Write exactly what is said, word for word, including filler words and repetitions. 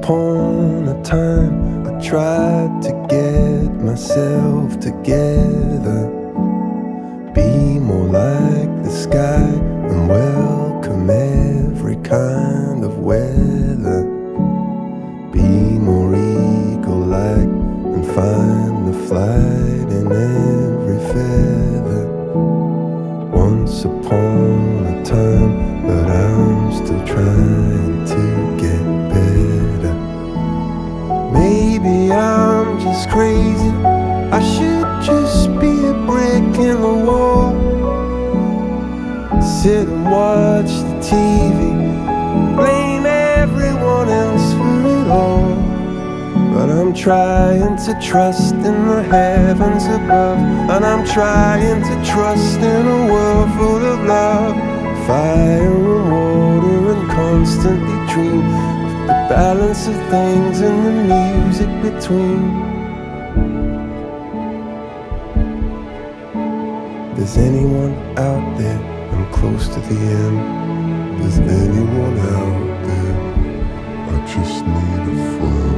upon a time I tried to get myself together, be more like the sky and welcome every kind of weather, be more eagle-like and find the flight in every feather. Once upon a time, but I'm still trying to get better. Maybe I'm just crazy, I should just be a brick in the wall, sit and watch the T V, blame everyone else for it all. But I'm trying to trust in the heavens above, and I'm trying to trust in a world full of love, fire and water, and constantly dream of the balance of things and the music between. Does anyone out there? I'm close to the end. Does anyone out there? I just need a friend.